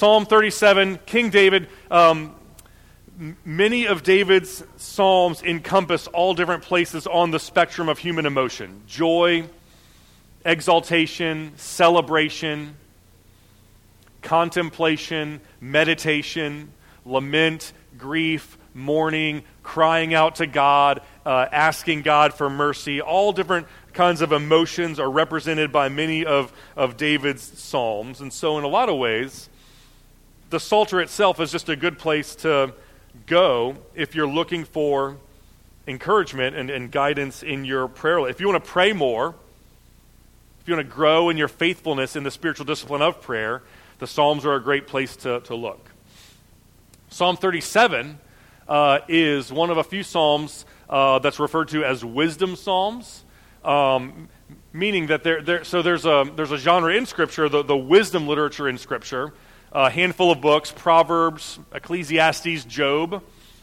Psalm 37, King David, many of David's psalms encompass all different places on the spectrum of human emotion. Joy, exaltation, celebration, contemplation, meditation, lament, grief, mourning, crying out to God, asking God for mercy. All different kinds of emotions are represented by many of David's psalms. And so in a lot of ways, the Psalter itself is just a good place to go if you're looking for encouragement and guidance in your prayer life. If you want to pray more, if you want to grow in your faithfulness in the spiritual discipline of prayer, the Psalms are a great place to look. Psalm 37 is one of a few Psalms that's referred to as wisdom Psalms, meaning that there's a genre in Scripture, the wisdom literature in Scripture, a handful of books, Proverbs, Ecclesiastes, Job.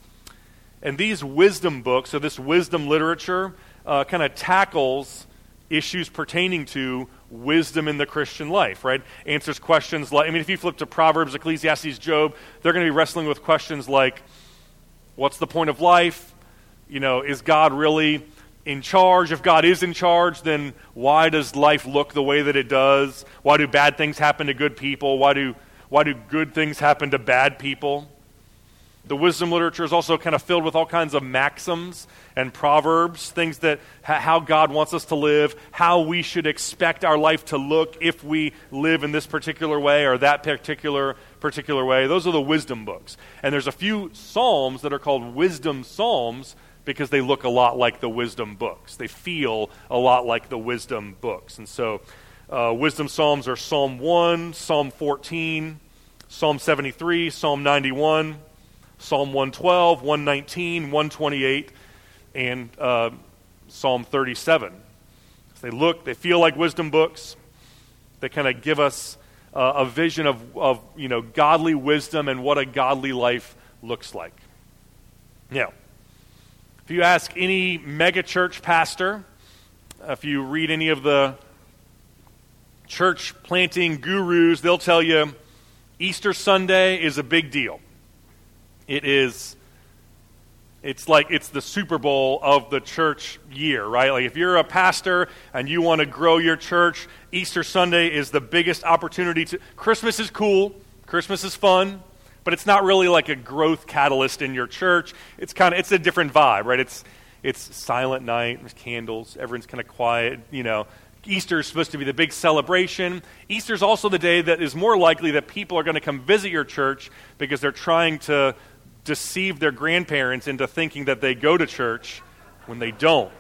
And these wisdom books, so this wisdom literature, kind of tackles issues pertaining to wisdom in the Christian life, right? Answers questions like, if you flip to Proverbs, Ecclesiastes, Job, they're going to be wrestling with questions like, what's the point of life? Is God really in charge? If God is in charge, then why does life look the way that it does? Why do bad things happen to good people? Why do good things happen to bad people? The wisdom literature is also kind of filled with all kinds of maxims and proverbs, things that how God wants us to live, how we should expect our life to look if we live in this particular way or that particular way. Those are the wisdom books. And there's a few psalms that are called wisdom psalms because they look a lot like the wisdom books. They feel a lot like the wisdom books. And so wisdom psalms are Psalm 1, Psalm 14, Psalm 73, Psalm 91, Psalm 112, 119, 128, and Psalm 37. So they feel like wisdom books. They kind of give us a vision of godly wisdom and what a godly life looks like. Now, if you ask any megachurch pastor, if you read any of the church planting gurus, they'll tell you Easter Sunday is a big deal. It's the Super Bowl of the church year, right? Like if you're a pastor and you want to grow your church, Easter Sunday is the biggest opportunity to. Christmas is cool, Christmas is fun, but it's not really like a growth catalyst in your church. It's a different vibe, right? It's silent night, there's candles, everyone's kind of quiet, Easter is supposed to be the big celebration. Easter is also the day that is more likely that people are going to come visit your church because they're trying to deceive their grandparents into thinking that they go to church when they don't.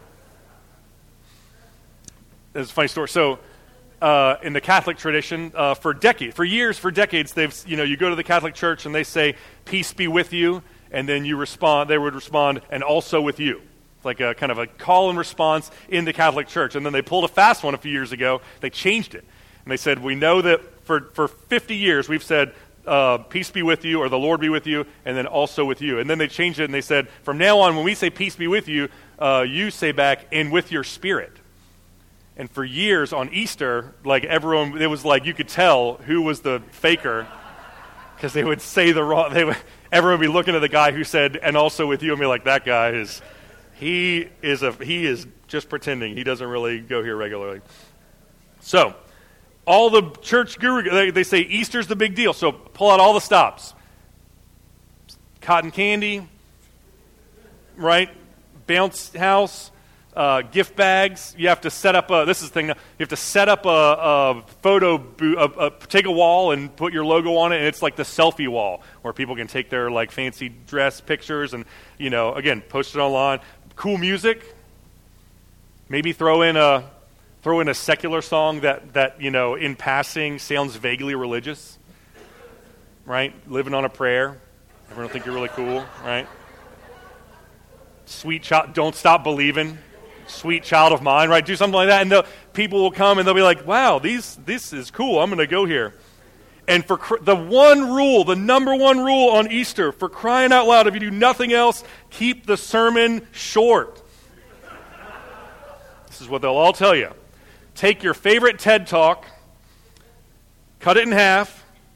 It's a funny story. So, in the Catholic tradition, for decades, they've you go to the Catholic Church and they say, "Peace be with you," and then they would respond, "and also with you." It's like a kind of a call and response in the Catholic Church. And then they pulled a fast one a few years ago. They changed it, and they said, "We know that for 50 years we've said." Peace be with you, or the Lord be with you, and then also with you. And then they changed it and they said, from now on, when we say peace be with you, you say back, and with your spirit. And for years on Easter, everyone, it was like you could tell who was the faker, because they would say the wrong, everyone would be looking at the guy who said, and also with you, and be like, that guy he is just pretending. He doesn't really go here regularly. So, all the church guru, they say Easter's the big deal, so pull out all the stops. Cotton candy, right? Bounce house, gift bags. You have to set up you have to set up a photo booth, take a wall and put your logo on it, and it's like the selfie wall, where people can take their fancy dress pictures and, again, post it online. Cool music. Maybe throw in a secular song that in passing sounds vaguely religious, right? Living on a prayer. Everyone will think you're really cool, right? Sweet child, don't stop believing. Sweet child of mine, right? Do something like that, and people will come and they'll be like, "Wow, this is cool. I'm going to go here." And for the number one rule on Easter, for crying out loud, if you do nothing else, keep the sermon short. This is what they'll all tell you. Take your favorite TED Talk, cut it in half,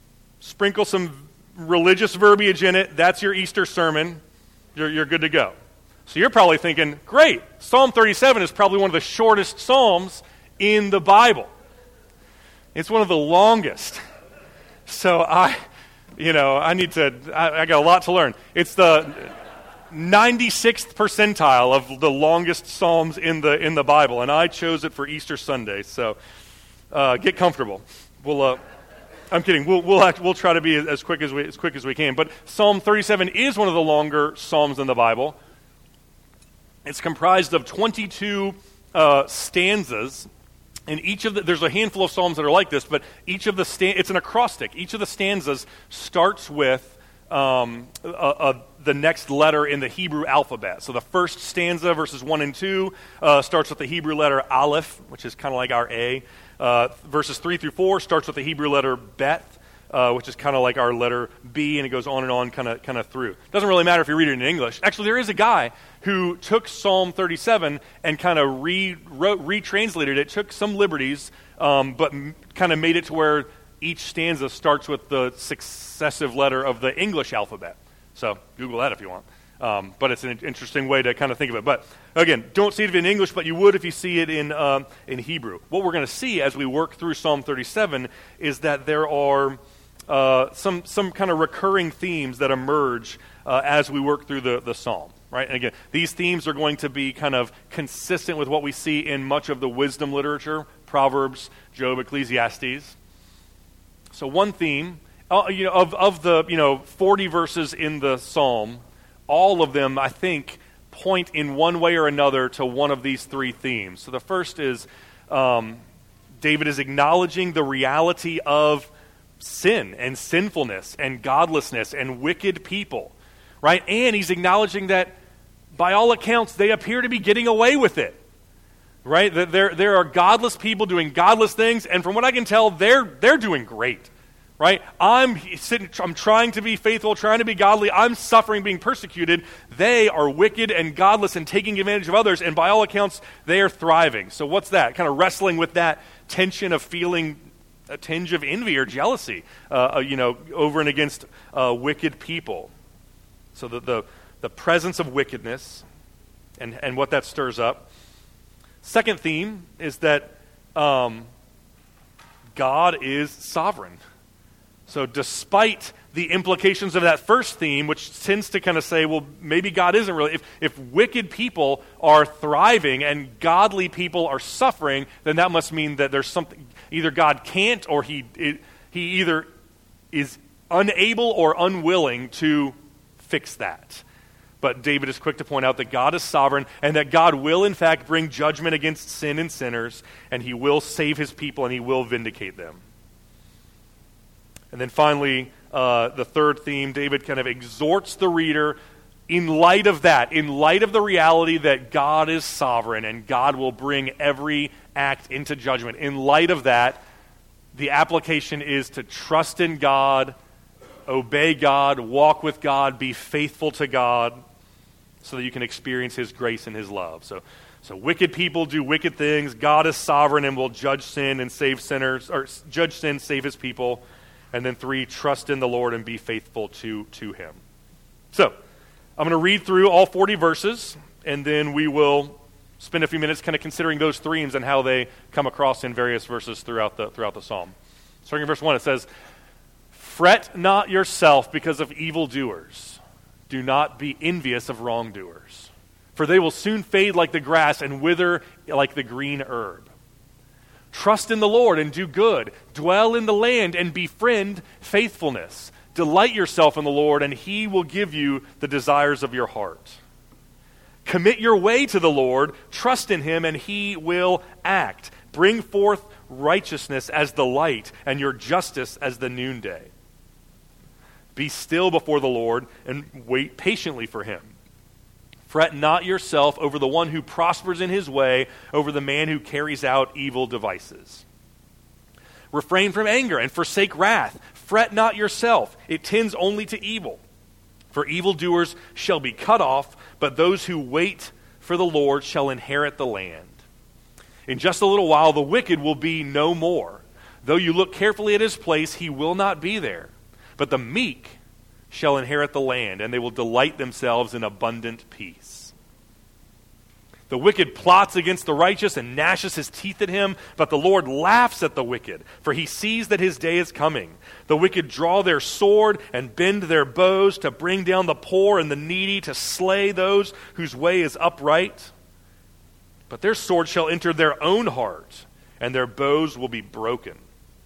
sprinkle some religious verbiage in it, that's your Easter sermon, you're good to go. So you're probably thinking, great, Psalm 37 is probably one of the shortest psalms in the Bible. It's one of the longest. So I got a lot to learn. It's the 96th percentile of the longest psalms in the Bible, and I chose it for Easter Sunday. So get comfortable. I'm kidding. We'll try to be as quick as we can. But Psalm 37 is one of the longer psalms in the Bible. It's comprised of 22 stanzas, and there's a handful of psalms that are like this, but it's an acrostic. Each of the stanzas starts with the next letter in the Hebrew alphabet. So the first stanza, verses 1 and 2, starts with the Hebrew letter Aleph, which is kind of like our A. Verses 3 through 4 starts with the Hebrew letter Bet, which is kind of like our letter B, and it goes on, kind of through. Doesn't really matter if you read it in English. Actually, there is a guy who took Psalm 37 and kind of retranslated it, took some liberties, but kind of made it to where each stanza starts with the successive letter of the English alphabet. So Google that if you want. But it's an interesting way to kind of think of it. But again, don't see it in English, but you would if you see it in Hebrew. What we're going to see as we work through Psalm 37 is that there are some kind of recurring themes that emerge as we work through the psalm. Right? And again, these themes are going to be kind of consistent with what we see in much of the wisdom literature, Proverbs, Job, Ecclesiastes. So one theme, of the 40 verses in the psalm, all of them, I think, point in one way or another to one of these three themes. So the first is David is acknowledging the reality of sin and sinfulness and godlessness and wicked people, right? And he's acknowledging that, by all accounts, they appear to be getting away with it, right? That there are godless people doing godless things, and from what I can tell, they're doing great. Right? I'm trying to be faithful, trying to be godly. I'm suffering, being persecuted. They are wicked and godless and taking advantage of others, and by all accounts, they are thriving. So what's that? Kind of wrestling with that tension of feeling a tinge of envy or jealousy, over and against wicked people. So the presence of wickedness and what that stirs up. Second theme is that God is sovereign. So despite the implications of that first theme, which tends to kind of say, well, maybe God isn't really, if wicked people are thriving and godly people are suffering, then that must mean that there's something, either God can't or he either is unable or unwilling to fix that. But David is quick to point out that God is sovereign and that God will in fact bring judgment against sin and sinners, and he will save his people and he will vindicate them. And then finally, the third theme, David kind of exhorts the reader in light of that, in light of the reality that God is sovereign and God will bring every act into judgment. In light of that, the application is to trust in God, obey God, walk with God, be faithful to God, so that you can experience his grace and his love. So wicked people do wicked things. God is sovereign and will judge sin and save sinners, or judge sin, save his people. And then 3, trust in the Lord and be faithful to him. So, I'm going to read through all 40 verses, and then we will spend a few minutes kind of considering those themes and how they come across in various verses throughout the psalm. Starting in verse 1, it says, "Fret not yourself because of evildoers. Do not be envious of wrongdoers, for they will soon fade like the grass and wither like the green herb. Trust in the Lord and do good. Dwell in the land and befriend faithfulness. Delight yourself in the Lord, and he will give you the desires of your heart. Commit your way to the Lord. Trust in him, and he will act. Bring forth righteousness as the light, and your justice as the noonday. Be still before the Lord, and wait patiently for him. Fret not yourself over the one who prospers in his way, over the man who carries out evil devices. Refrain from anger and forsake wrath. Fret not yourself. It tends only to evil. For evildoers shall be cut off, but those who wait for the Lord shall inherit the land. In just a little while the wicked will be no more. Though you look carefully at his place, he will not be there. But the meek shall inherit the land, and they will delight themselves in abundant peace. The wicked plots against the righteous and gnashes his teeth at him, but the Lord laughs at the wicked, for he sees that his day is coming. The wicked draw their sword and bend their bows to bring down the poor and the needy, to slay those whose way is upright. But their sword shall enter their own heart, and their bows will be broken.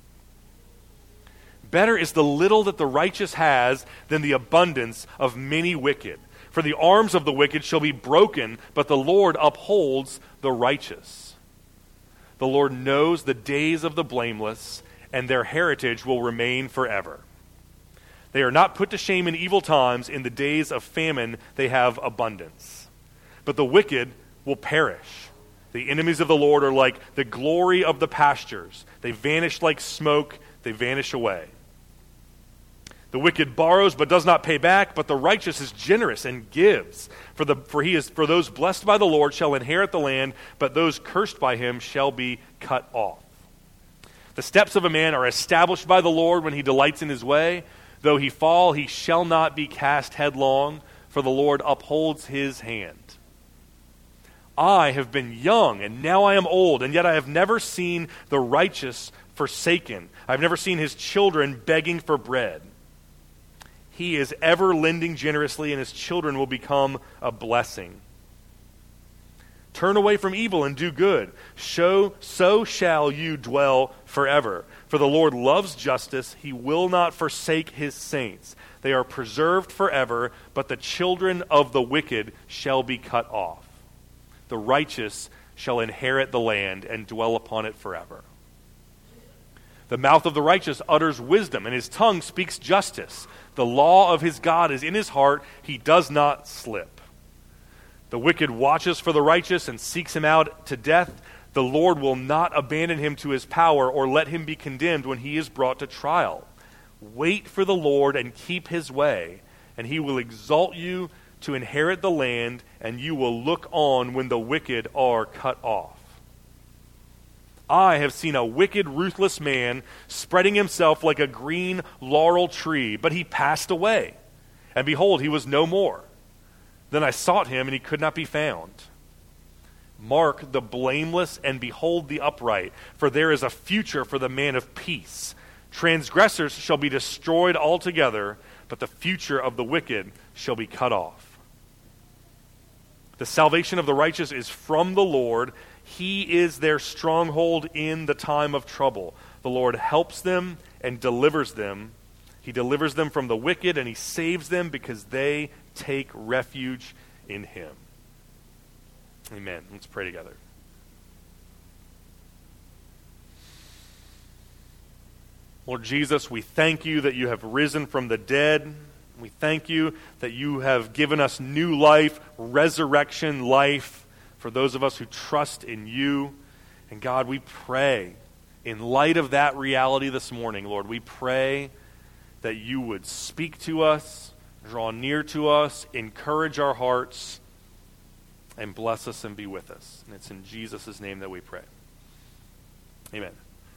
Better is the little that the righteous has than the abundance of many wicked. For the arms of the wicked shall be broken, but the Lord upholds the righteous. The Lord knows the days of the blameless, and their heritage will remain forever. They are not put to shame in evil times. In the days of famine they have abundance. But the wicked will perish. The enemies of the Lord are like the glory of the pastures. They vanish like smoke. They vanish away. The wicked borrows but does not pay back, but the righteous is generous and gives. For those blessed by the Lord shall inherit the land, but those cursed by him shall be cut off. The steps of a man are established by the Lord when he delights in his way. Though he fall, he shall not be cast headlong, for the Lord upholds his hand. I have been young, and now I am old, and yet I have never seen the righteous forsaken. I have never seen his children begging for bread. He is ever lending generously, and his children will become a blessing. Turn away from evil and do good. So shall you dwell forever. For the Lord loves justice. He will not forsake his saints. They are preserved forever, but the children of the wicked shall be cut off. The righteous shall inherit the land and dwell upon it forever. The mouth of the righteous utters wisdom, and his tongue speaks justice. The law of his God is in his heart. He does not slip. The wicked watches for the righteous and seeks him out to death. The Lord will not abandon him to his power or let him be condemned when he is brought to trial. Wait for the Lord and keep his way, and he will exalt you to inherit the land, and you will look on when the wicked are cut off. I have seen a wicked, ruthless man spreading himself like a green laurel tree, but he passed away, and behold, he was no more. Then I sought him, and he could not be found. Mark the blameless, and behold the upright, for there is a future for the man of peace. Transgressors shall be destroyed altogether, but the future of the wicked shall be cut off. The salvation of the righteous is from the Lord. He is their stronghold in the time of trouble. The Lord helps them and delivers them. He delivers them from the wicked, and he saves them because they take refuge in him. Amen. Let's pray together. Lord Jesus, we thank you that you have risen from the dead. We thank you that you have given us new life, resurrection life, for those of us who trust in you. And God, we pray, in light of that reality this morning, Lord, we pray that you would speak to us, draw near to us, encourage our hearts, and bless us and be with us. And it's in Jesus' name that we pray. Amen.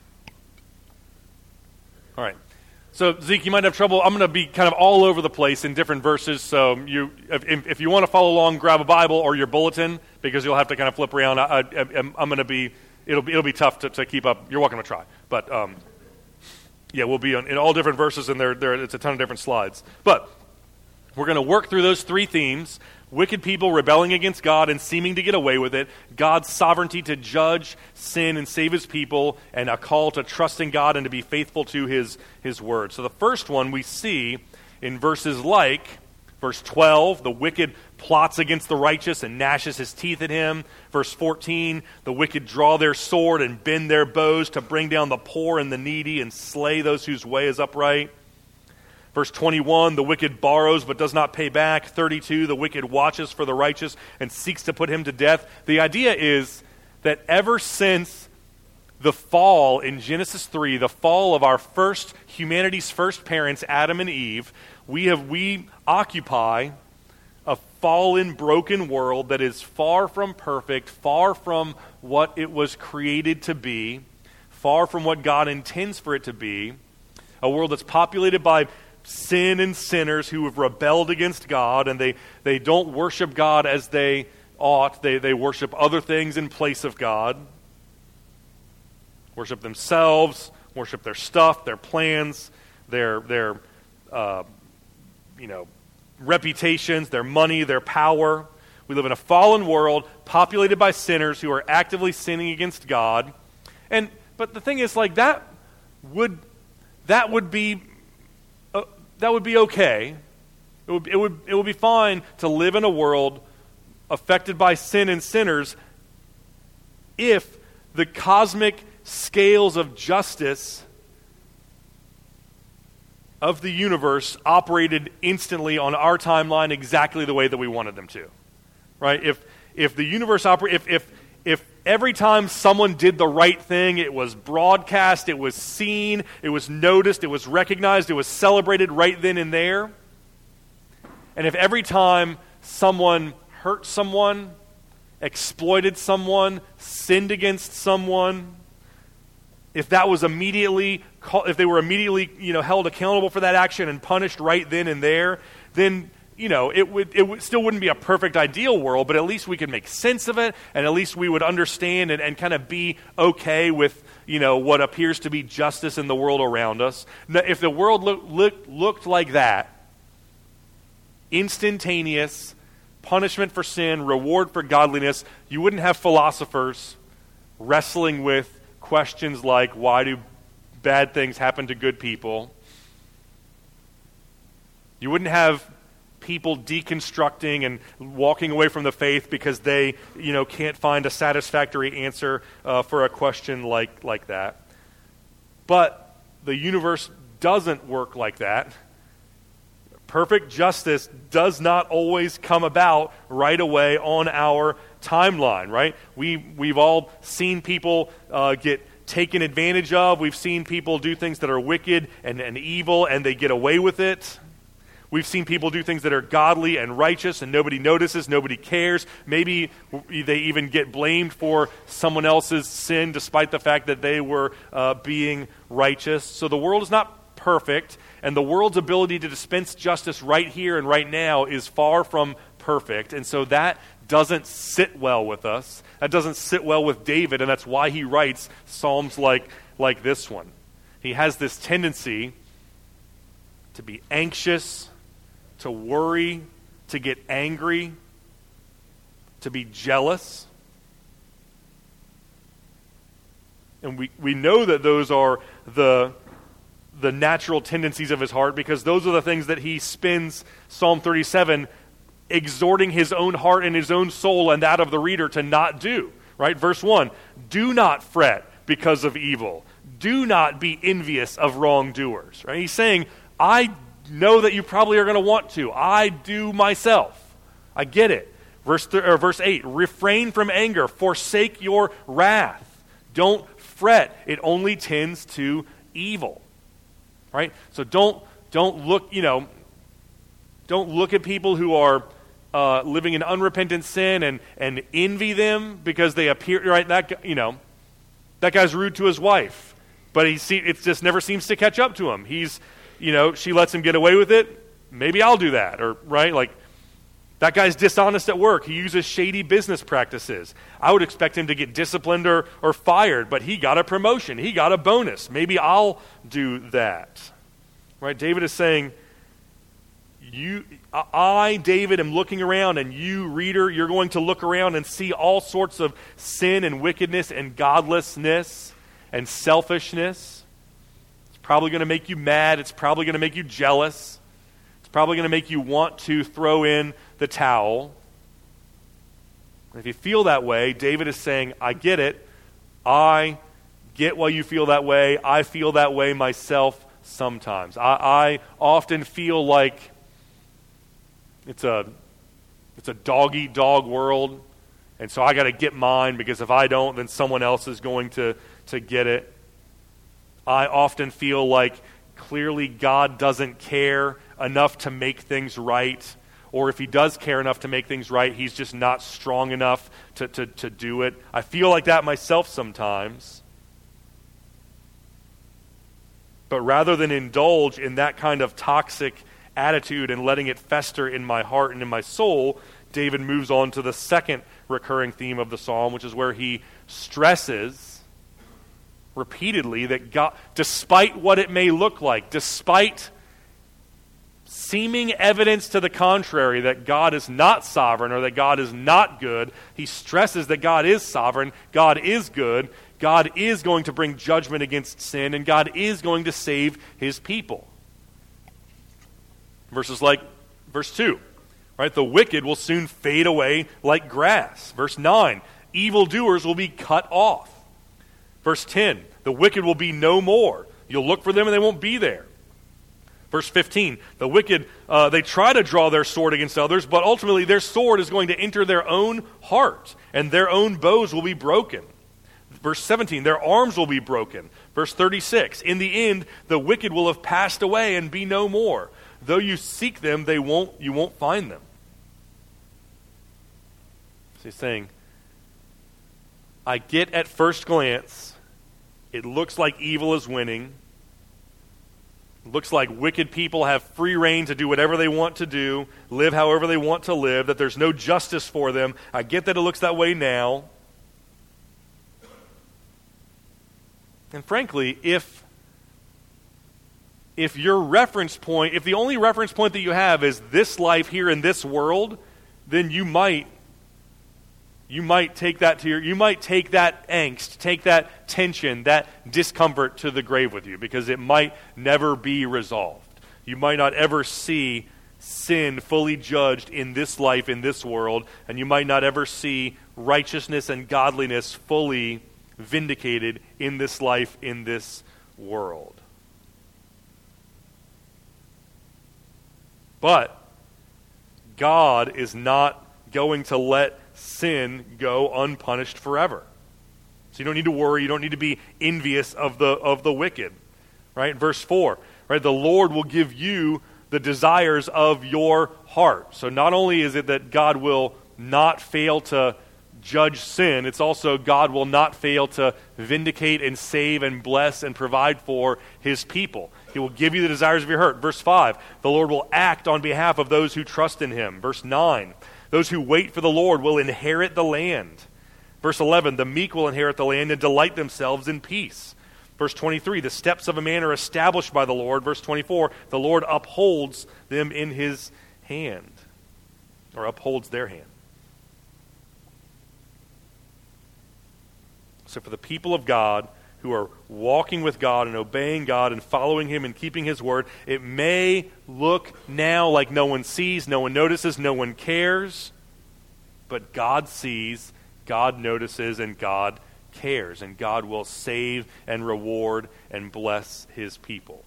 All right. So, Zeke, you might have trouble. I'm going to be kind of all over the place in different verses. So, if you want to follow along, grab a Bible or your bulletin, because you'll have to kind of flip around. I'm going to be. It'll be tough to keep up. You're welcome to try, but yeah, we'll be in all different verses, and there it's a ton of different slides. But we're going to work through those three themes: wicked people rebelling against God and seeming to get away with it, God's sovereignty to judge sin and save his people, and a call to trust in God and to be faithful to his word. So the first one we see in verses like verse 12, the wicked plots against the righteous and gnashes his teeth at him. Verse 14, the wicked draw their sword and bend their bows to bring down the poor and the needy and slay those whose way is upright. Verse 21, the wicked borrows but does not pay back. 32, the wicked watches for the righteous and seeks to put him to death. The idea is that ever since the fall in Genesis 3, the fall of humanity's first parents, Adam and Eve, we occupy a fallen, broken world that is far from perfect, far from what it was created to be, far from what God intends for it to be, a world that's populated by sin and sinners who have rebelled against God, and they don't worship God as they ought. They worship other things in place of God. Worship themselves, worship their stuff, their plans, their reputations, their money, their power. We live in a fallen world populated by sinners who are actively sinning against God. But the thing is, like, that would be okay. It would be fine to live in a world affected by sin and sinners if the cosmic scales of justice of the universe operated instantly on our timeline exactly the way that we wanted them to. Right? If the universe if every time someone did the right thing, it was broadcast, it was seen, it was noticed, it was recognized, it was celebrated right then and there. And if every time someone hurt someone, exploited someone, sinned against someone, if they were immediately held accountable for that action and punished right then and there, then it still wouldn't be a perfect ideal world, but at least we could make sense of it, and at least we would understand and kind of be okay with what appears to be justice in the world around us. If the world looked like that, instantaneous punishment for sin, reward for godliness, you wouldn't have philosophers wrestling with questions like, why do bad things happen to good people? You wouldn't have people deconstructing and walking away from the faith because they, can't find a satisfactory answer for a question like that. But the universe doesn't work like that. Perfect justice does not always come about right away on our timeline, right? We've all seen people get taken advantage of. We've seen people do things that are wicked and evil, and they get away with it. We've seen people do things that are godly and righteous, and nobody notices, nobody cares. Maybe they even get blamed for someone else's sin despite the fact that they were being righteous. So the world is not perfect, and the world's ability to dispense justice right here and right now is far from perfect. And so that doesn't sit well with us. That doesn't sit well with David, and that's why he writes psalms like this one. He has this tendency to be anxious, to worry, to get angry, to be jealous. And we know that those are the natural tendencies of his heart, because those are the things that he spends Psalm 37 exhorting his own heart and his own soul and that of the reader to not do. Right? Verse 1, do not fret because of evil. Do not be envious of wrongdoers. Right? He's saying, I know that you probably are going to want to. I do myself. I get it. Verse 8, refrain from anger. Forsake your wrath. Don't fret. It only tends to evil. Right? So don't look, don't look at people who are living in unrepentant sin and envy them because they appear, right? That guy's rude to his wife, but it just never seems to catch up to him. She lets him get away with it. Maybe I'll do that, or right? Like, that guy's dishonest at work. He uses shady business practices. I would expect him to get disciplined or fired, but he got a promotion. He got a bonus. Maybe I'll do that. Right? David is saying, I, David, am looking around, and you, reader, you're going to look around and see all sorts of sin and wickedness and godlessness and selfishness. It's probably going to make you mad. It's probably going to make you jealous. It's probably going to make you want to throw in the towel. And if you feel that way, David is saying, I get it. I get why you feel that way. I feel that way myself sometimes. I often feel like it's a dog-eat-dog world, and so I got to get mine, because if I don't, then someone else is going to get it. I often feel like clearly God doesn't care enough to make things right, or if he does care enough to make things right, he's just not strong enough to do it. I feel like that myself sometimes. But rather than indulge in that kind of toxic attitude and letting it fester in my heart and in my soul, David moves on to the second recurring theme of the psalm, which is where he stresses repeatedly that God, despite what it may look like, despite seeming evidence to the contrary that God is not sovereign or that God is not good, he stresses that God is sovereign, God is good, God is going to bring judgment against sin, and God is going to save his people. Verses like verse 2, right? The wicked will soon fade away like grass. Verse 9, evildoers will be cut off. Verse 10, the wicked will be no more. You'll look for them and they won't be there. Verse 15, the wicked, they try to draw their sword against others, but ultimately their sword is going to enter their own heart, and their own bows will be broken. Verse 17, their arms will be broken. Verse 36, in the end, the wicked will have passed away and be no more. Though you seek them, you won't find them. So he's saying, I get at first glance, it looks like evil is winning. It looks like wicked people have free rein to do whatever they want to do, live however they want to live, that there's no justice for them. I get that it looks that way now. And frankly, if your reference point, if the only reference point that you have is this life here in this world, then you might take that you might take that angst, take that tension, that discomfort to the grave with you, because it might never be resolved. You might not ever see sin fully judged in this life, in this world, and you might not ever see righteousness and godliness fully vindicated in this life, in this world. But God is not going to let sin go unpunished forever. So you don't need to worry, you don't need to be envious of the wicked. Right? Verse 4, right? The Lord will give you the desires of your heart. So not only is it that God will not fail to judge sin, it's also God will not fail to vindicate and save and bless and provide for his people. He will give you the desires of your heart. Verse 5, the Lord will act on behalf of those who trust in him. Verse 9, those who wait for the Lord will inherit the land. Verse 11, the meek will inherit the land and delight themselves in peace. Verse 23, the steps of a man are established by the Lord. Verse 24, the Lord upholds them in his hand, or upholds their hand. So for the people of God who are walking with God and obeying God and following him and keeping his word, it may look now like no one sees, no one notices, no one cares, but God sees, God notices, and God cares, and God will save and reward and bless his people.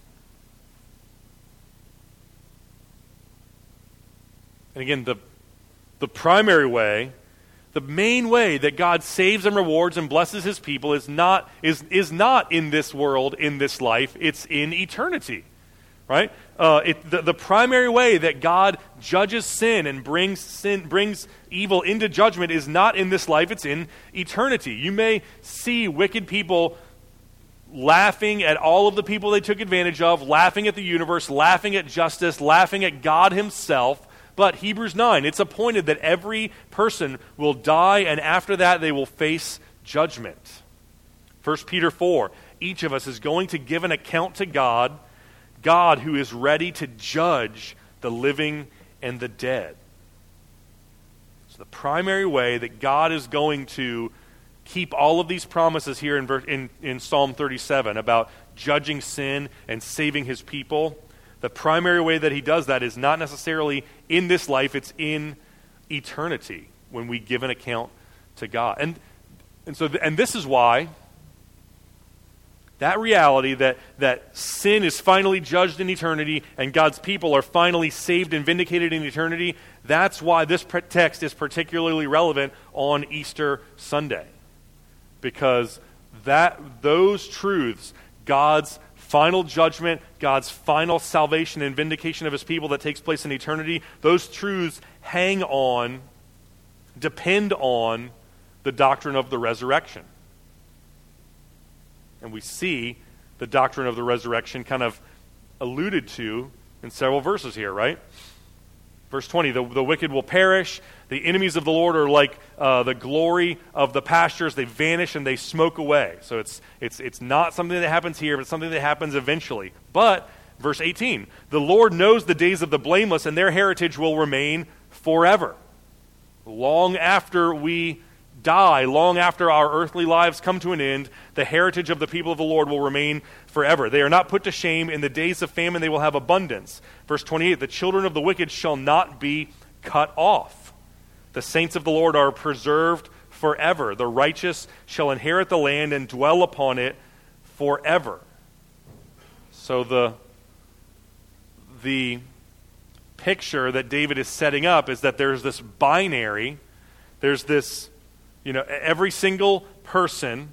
And again, the primary way, the main way that God saves and rewards and blesses his people is not in this world, in this life. It's in eternity, right? The primary way that God judges sin and brings evil into judgment is not in this life. It's in eternity. You may see wicked people laughing at all of the people they took advantage of, laughing at the universe, laughing at justice, laughing at God himself. But Hebrews 9, it's appointed that every person will die, and after that they will face judgment. 1 Peter 4, each of us is going to give an account to God, God who is ready to judge the living and the dead. So the primary way that God is going to keep all of these promises here in Psalm 37 about judging sin and saving his people, the primary way that he does that is not necessarily in this life, it's in eternity when we give an account to God. And this is why that reality that sin is finally judged in eternity and God's people are finally saved and vindicated in eternity, that's why this text is particularly relevant on Easter Sunday. Because those truths, God's final judgment, God's final salvation and vindication of his people that takes place in eternity, those truths depend on the doctrine of the resurrection. And we see the doctrine of the resurrection kind of alluded to in several verses here, right? Verse 20, the wicked will perish. The enemies of the Lord are like the glory of the pastures. They vanish and they smoke away. So it's not something that happens here, but it's something that happens eventually. But, verse 18, the Lord knows the days of the blameless, and their heritage will remain forever. Long after we die, long after our earthly lives come to an end, the heritage of the people of the Lord will remain forever. They are not put to shame. In the days of famine they will have abundance. Verse 28, the children of the wicked shall not be cut off. The saints of the Lord are preserved forever. The righteous shall inherit the land and dwell upon it forever. So the picture that David is setting up is that there's this binary, there's this, every single person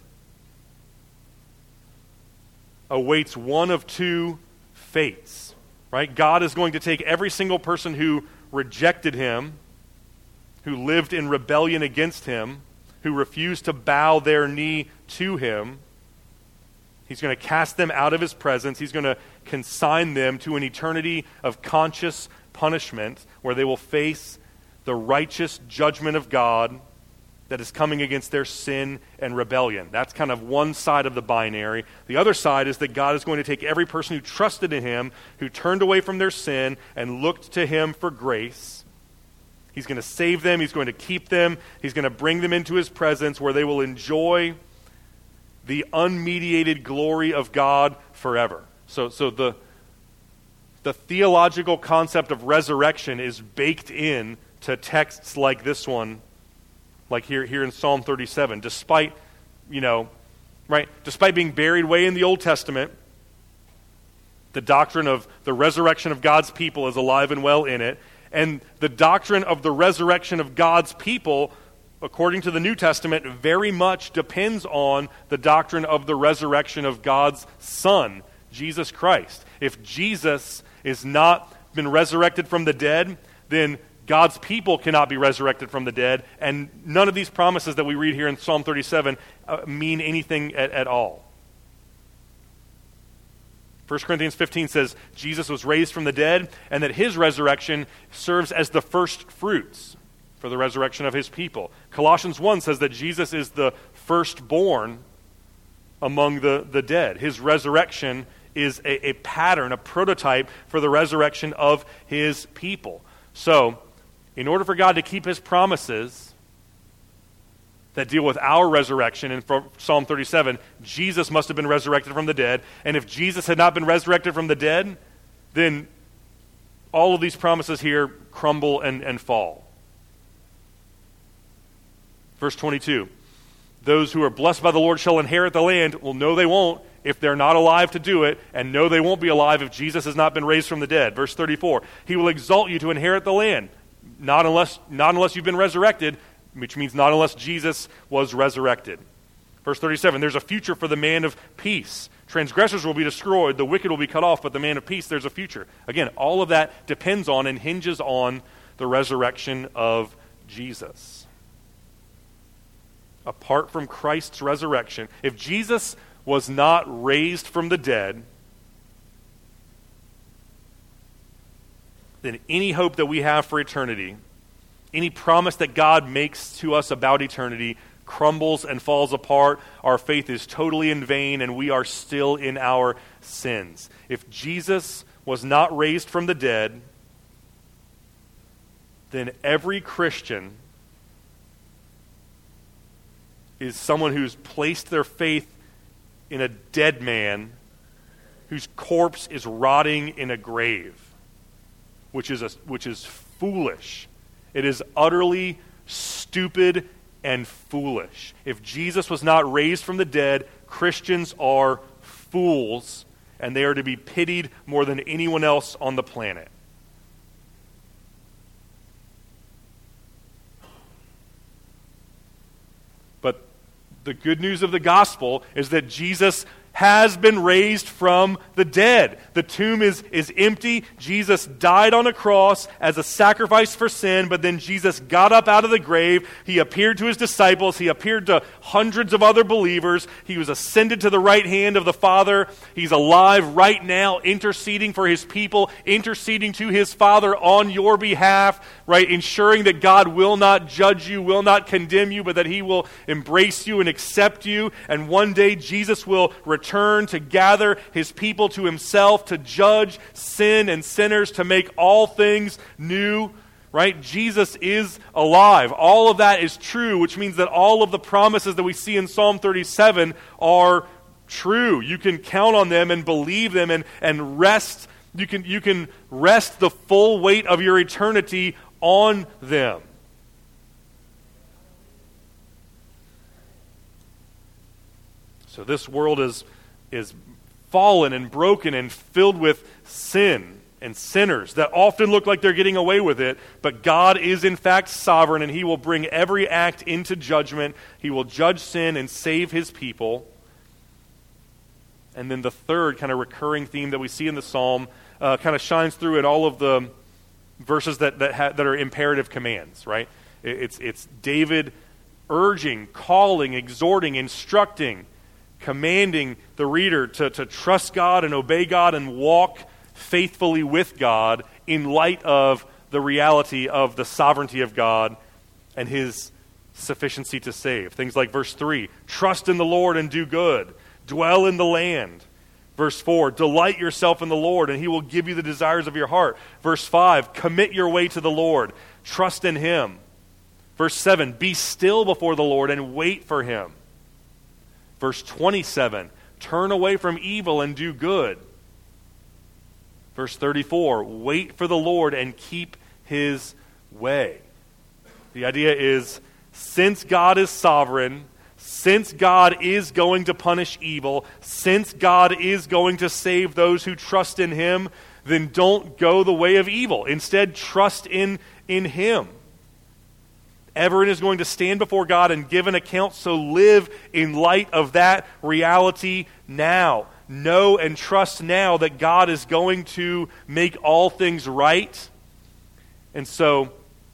awaits one of two fates, right? God is going to take every single person who rejected him, who lived in rebellion against him, who refused to bow their knee to him. He's going to cast them out of his presence. He's going to consign them to an eternity of conscious punishment where they will face the righteous judgment of God that is coming against their sin and rebellion. That's kind of one side of the binary. The other side is that God is going to take every person who trusted in him, who turned away from their sin and looked to him for grace. He's going to save them. He's going to keep them. He's going to bring them into his presence where they will enjoy the unmediated glory of God forever. So the theological concept of resurrection is baked in to texts like this one, like here in Psalm 37. Despite being buried way in the Old Testament, the doctrine of the resurrection of God's people is alive and well in it. And the doctrine of the resurrection of God's people, according to the New Testament, very much depends on the doctrine of the resurrection of God's Son, Jesus Christ. If Jesus is not been resurrected from the dead, then God's people cannot be resurrected from the dead, and none of these promises that we read here in Psalm 37 mean anything at all. 1 Corinthians 15 says Jesus was raised from the dead, and that his resurrection serves as the first fruits for the resurrection of his people. Colossians 1 says that Jesus is the firstborn among the dead. His resurrection is a pattern, a prototype for the resurrection of his people. So, in order for God to keep his promises that deal with our resurrection in Psalm 37, Jesus must have been resurrected from the dead. And if Jesus had not been resurrected from the dead, then all of these promises here crumble and fall. Verse 22, those who are blessed by the Lord shall inherit the land. Well, no, they won't if they're not alive to do it, and no, they won't be alive if Jesus has not been raised from the dead. Verse 34, he will exalt you to inherit the land. Not unless you've been resurrected, which means not unless Jesus was resurrected. Verse 37, there's a future for the man of peace. Transgressors will be destroyed, the wicked will be cut off, but the man of peace, there's a future. Again, all of that depends on and hinges on the resurrection of Jesus. Apart from Christ's resurrection, if Jesus was not raised from the dead, then any hope that we have for eternity, any promise that God makes to us about eternity, crumbles and falls apart. Our faith is totally in vain, and we are still in our sins. If Jesus was not raised from the dead, then every Christian is someone who's placed their faith in a dead man whose corpse is rotting in a grave, which is foolish. It is utterly stupid and foolish. If Jesus was not raised from the dead, Christians are fools, and they are to be pitied more than anyone else on the planet. But the good news of the gospel is that Jesus has been raised from the dead. The tomb is empty. Jesus died on a cross as a sacrifice for sin, but then Jesus got up out of the grave. He appeared to his disciples. He appeared to hundreds of other believers. He was ascended to the right hand of the Father. He's alive right now, interceding for his people, interceding to his Father on your behalf, right? Ensuring that God will not judge you, will not condemn you, but that he will embrace you and accept you. And one day Jesus will return to gather his people to himself, to judge sin and sinners, to make all things new, right? Jesus is alive. All of that is true, which means that all of the promises that we see in Psalm 37 are true. You can count on them and believe them and rest. You can rest the full weight of your eternity on them. So this world is fallen and broken and filled with sin and sinners that often look like they're getting away with it, but God is in fact sovereign, and he will bring every act into judgment. He will judge sin and save his people. And then the third kind of recurring theme that we see in the psalm kind of shines through in all of the verses that are imperative commands, right? It's David urging, calling, exhorting, instructing, commanding the reader to trust God and obey God and walk faithfully with God in light of the reality of the sovereignty of God and his sufficiency to save. Things like verse 3, trust in the Lord and do good, dwell in the land. Verse 4, delight yourself in the Lord and he will give you the desires of your heart. Verse 5, commit your way to the Lord, trust in him. Verse 7, be still before the Lord and wait for him. Verse 27, turn away from evil and do good. Verse 34, wait for the Lord and keep his way. The idea is, since God is sovereign, since God is going to punish evil, since God is going to save those who trust in him, then don't go the way of evil. Instead, trust in him. Everyone is going to stand before God and give an account, so live in light of that reality now. Know and trust now that God is going to make all things right. And so,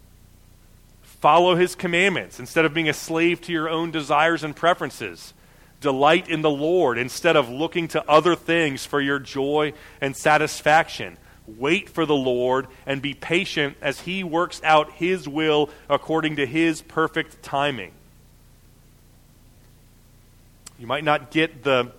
follow his commandments instead of being a slave to your own desires and preferences. Delight in the Lord instead of looking to other things for your joy and satisfaction. Wait for the Lord and be patient as he works out his will according to his perfect timing. You might not get the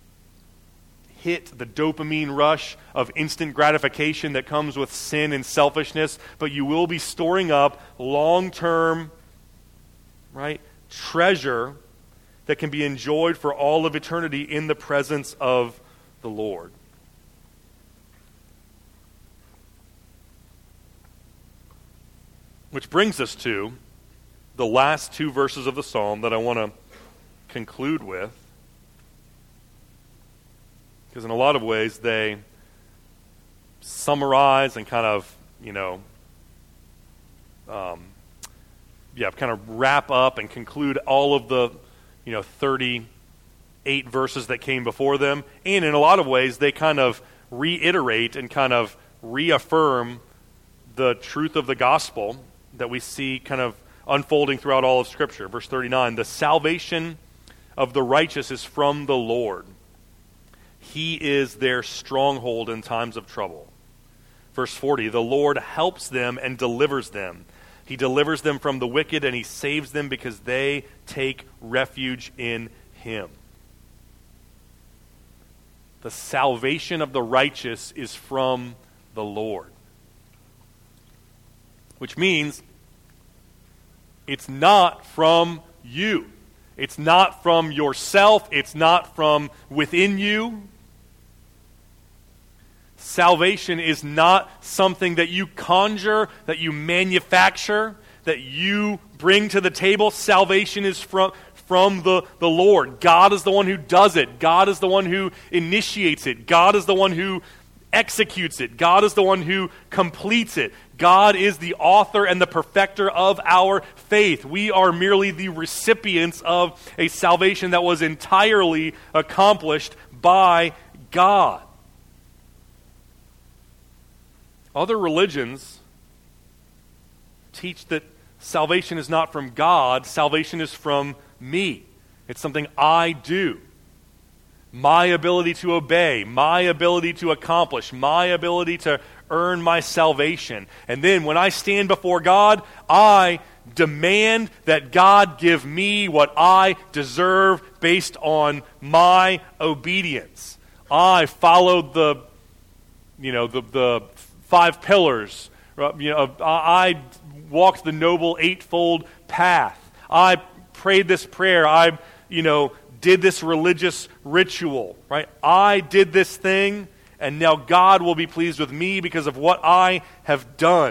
dopamine rush of instant gratification that comes with sin and selfishness, but you will be storing up long-term, right, treasure that can be enjoyed for all of eternity in the presence of the Lord. Which brings us to the last two verses of the psalm that I want to conclude with. Because in a lot of ways they summarize and kind of, kind of wrap up and conclude all of the, 38 verses that came before them. And in a lot of ways they kind of reiterate and kind of reaffirm the truth of the gospel that we see kind of unfolding throughout all of Scripture. Verse 39, the salvation of the righteous is from the Lord. He is their stronghold in times of trouble. Verse 40, the Lord helps them and delivers them. He delivers them from the wicked and he saves them because they take refuge in him. The salvation of the righteous is from the Lord. Which means it's not from you. It's not from yourself. It's not from within you. Salvation is not something that you conjure, that you manufacture, that you bring to the table. Salvation is from the Lord. God is the one who does it. God is the one who initiates it. God is the one who executes it. God is the one who completes it. God is the author and the perfecter of our faith. We are merely the recipients of a salvation that was entirely accomplished by God. Other religions teach that salvation is not from God, salvation is from me. It's something I do. My ability to obey, my ability to accomplish, my ability to earn my salvation. And then when I stand before God, I demand that God give me what I deserve based on my obedience. I followed the 5 pillars. I walked the noble eightfold path. I prayed this prayer. I did this religious ritual, right? I did this thing, and now God will be pleased with me because of what I have done.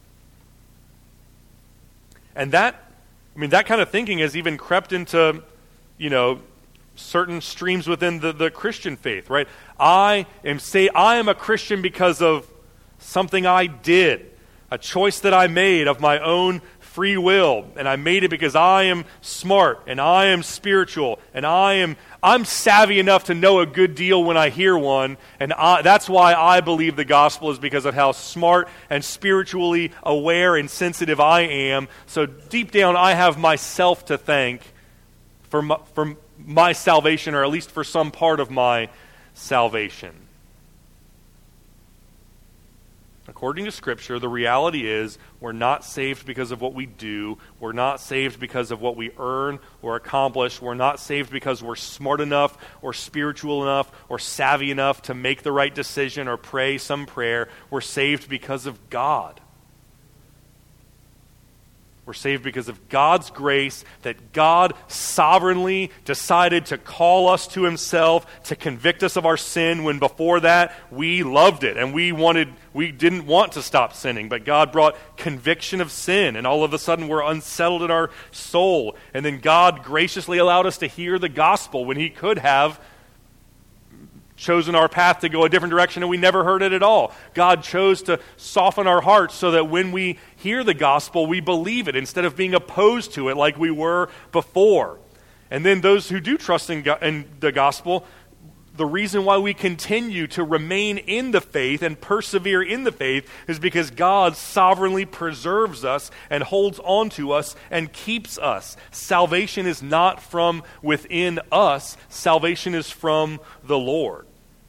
And that kind of thinking has even crept into, certain streams within the Christian faith, right? I am a Christian because of something I did, a choice that I made of my own free will, and I made it because I am smart and I am spiritual and I'm savvy enough to know a good deal when I hear one, and that's why I believe the gospel, is because of how smart and spiritually aware and sensitive I am. So deep down I have myself to thank for my salvation, or at least for some part of my salvation. According to Scripture, the reality is we're not saved because of what we do. We're not saved because of what we earn or accomplish. We're not saved because we're smart enough or spiritual enough or savvy enough to make the right decision or pray some prayer. We're saved because of God. We're saved because of God's grace, that God sovereignly decided to call us to himself, to convict us of our sin, when before that we loved it and we didn't want to stop sinning. But God brought conviction of sin, and all of a sudden we're unsettled in our soul. And then God graciously allowed us to hear the gospel when he could have chosen our path to go a different direction and we never heard it at all. God chose to soften our hearts so that when we hear the gospel, we believe it instead of being opposed to it like we were before. And then those who do trust in the gospel, the reason why we continue to remain in the faith and persevere in the faith is because God sovereignly preserves us and holds on to us and keeps us. Salvation is not from within us. Salvation is from the Lord.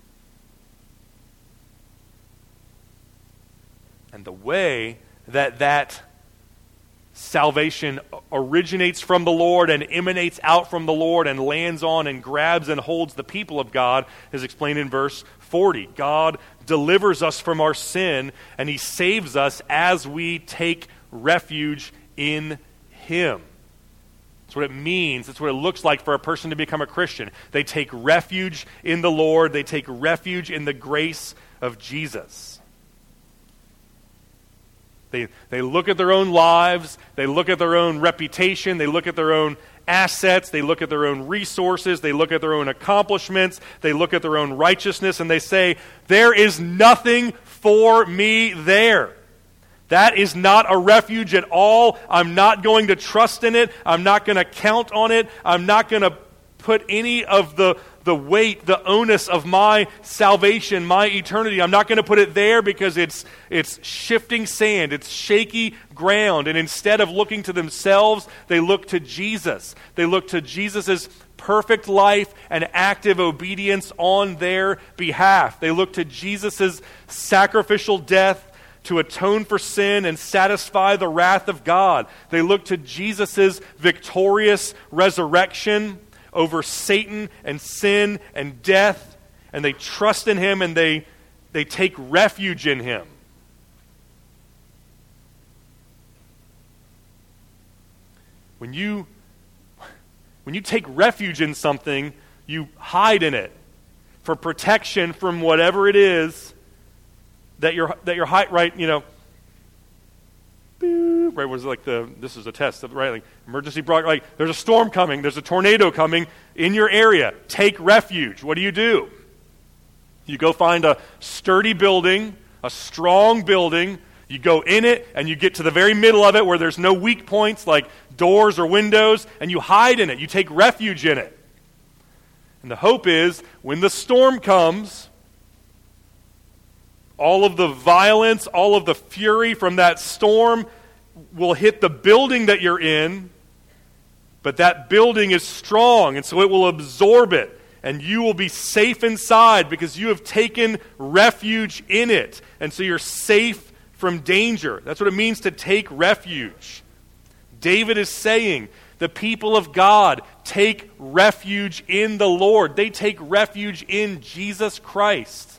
And the way that salvation originates from the Lord and emanates out from the Lord and lands on and grabs and holds the people of God is explained in verse 40. God delivers us from our sin, and he saves us as we take refuge in him. That's what it means. That's what it looks like for a person to become a Christian. They take refuge in the Lord. They take refuge in the grace of Jesus. They look at their own lives, they look at their own reputation, they look at their own assets, they look at their own resources, they look at their own accomplishments, they look at their own righteousness, and they say, there is nothing for me there. That is not a refuge at all. I'm not going to trust in it. I'm not going to count on it. I'm not going to put any of the weight, the onus of my salvation, my eternity. I'm not going to put it there because it's shifting sand, it's shaky ground. And instead of looking to themselves, they look to Jesus. They look to Jesus' perfect life and active obedience on their behalf. They look to Jesus' sacrificial death to atone for sin and satisfy the wrath of God. They look to Jesus' victorious resurrection over Satan and sin and death, and they trust in him and they take refuge in him. When you take refuge in something, you hide in it for protection from whatever it is that you're right, right, was like this is a test, right? Like emergency broadcast, like there's a storm coming, there's a tornado coming in your area. Take refuge. What do? You go find a sturdy building, a strong building. You go in it and you get to the very middle of it where there's no weak points like doors or windows, and you hide in it. You take refuge in it. And the hope is when the storm comes, all of the violence, all of the fury from that storm will hit the building that you're in, but that building is strong, and so it will absorb it, and you will be safe inside because you have taken refuge in it, and so you're safe from danger. That's what it means to take refuge. David is saying, the people of God take refuge in the Lord. They take refuge in Jesus Christ.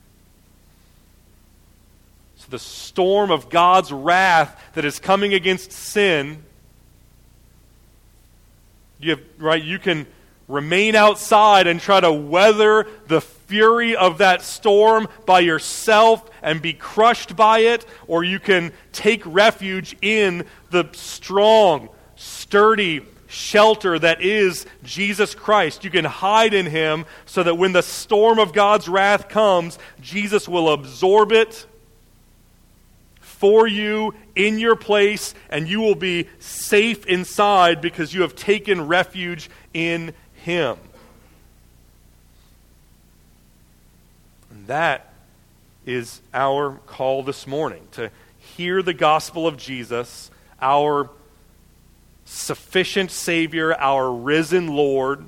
So the storm of God's wrath that is coming against sin, you can remain outside and try to weather the fury of that storm by yourself and be crushed by it, or you can take refuge in the strong, sturdy shelter that is Jesus Christ. You can hide in him so that when the storm of God's wrath comes, Jesus will absorb it for you in your place, and you will be safe inside because you have taken refuge in him. And that is our call this morning, to hear the gospel of Jesus, our sufficient Savior, our risen Lord.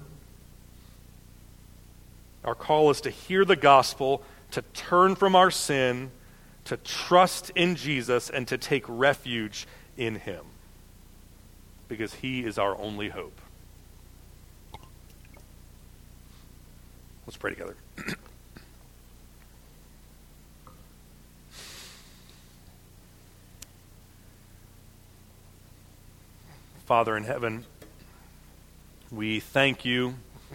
Our call is to hear the gospel, to turn from our sin, to trust in Jesus, and to take refuge in him, because he is our only hope. Let's pray together. Father in heaven, we thank you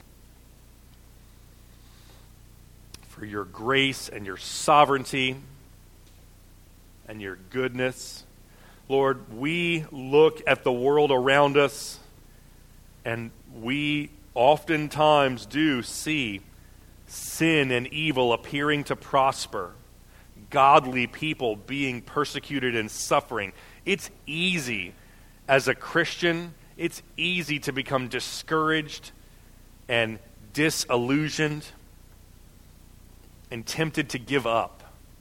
for your grace and your sovereignty and your goodness. Lord, we look at the world around us, and we oftentimes do see sin and evil appearing to prosper, godly people being persecuted and suffering. It's easy as a Christian, it's easy to become discouraged and disillusioned and tempted to give up.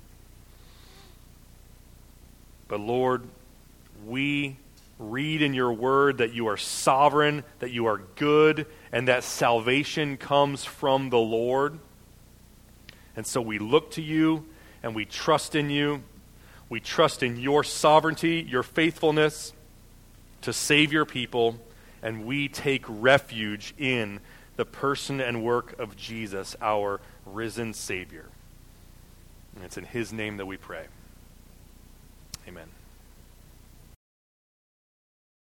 But Lord, we read in your word that you are sovereign, that you are good, and that salvation comes from the Lord. And so we look to you and we trust in you. We trust in your sovereignty, your faithfulness to save your people, and we take refuge in the person and work of Jesus, our risen Savior. And it's in his name that we pray. Amen.